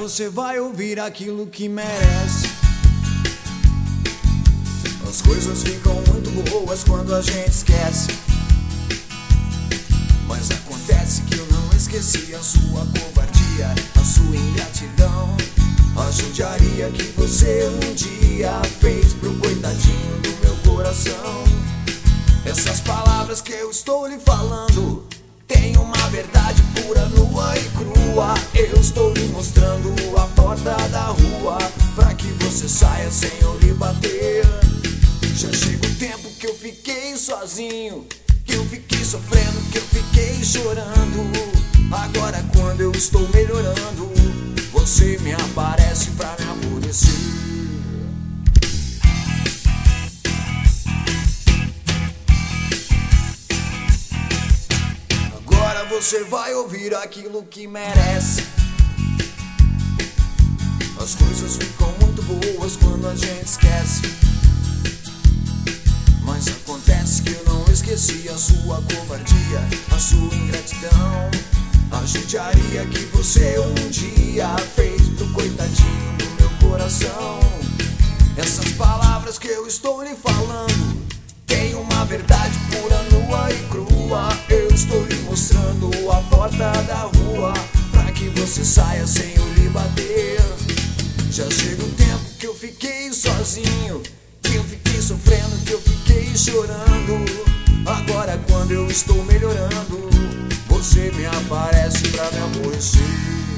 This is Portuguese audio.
você vai ouvir aquilo que merece. As coisas ficam muito boas quando a gente esquece. Mas acontece que eu não esqueci a sua covardia, a sua ingratidão, a judiaria que você um dia fez pro coitadinho do meu coração. Essas palavras que eu estou lhe falando tem uma verdade pura, nua e crua. Eu estou lhe mostrando a porta da rua, pra que você saia sem eu lhe bater. Já chega o tempo que eu fiquei sozinho, que eu fiquei sofrendo, que eu fiquei chorando. Agora quando eu estou melhorando, você me aparece pra me aborrecer. Agora você vai ouvir aquilo que merece. As coisas ficam muito boas quando a gente esquece. Mas acontece que eu não esqueci a sua covardia, a sua ingratidão, a judiaria que você um dia fez pro coitadinho do meu coração. Essas palavras que eu estou lhe falando tem uma verdade pura, nua e crua. Eu estou lhe mostrando a porta da rua, pra que você saia sem eu lhe bater. Já chega o tempo que eu fiquei sozinho, que eu fiquei sofrendo, que eu fiquei chorando. Agora quando eu estou melhorando, você me aparece pra me aborrecer.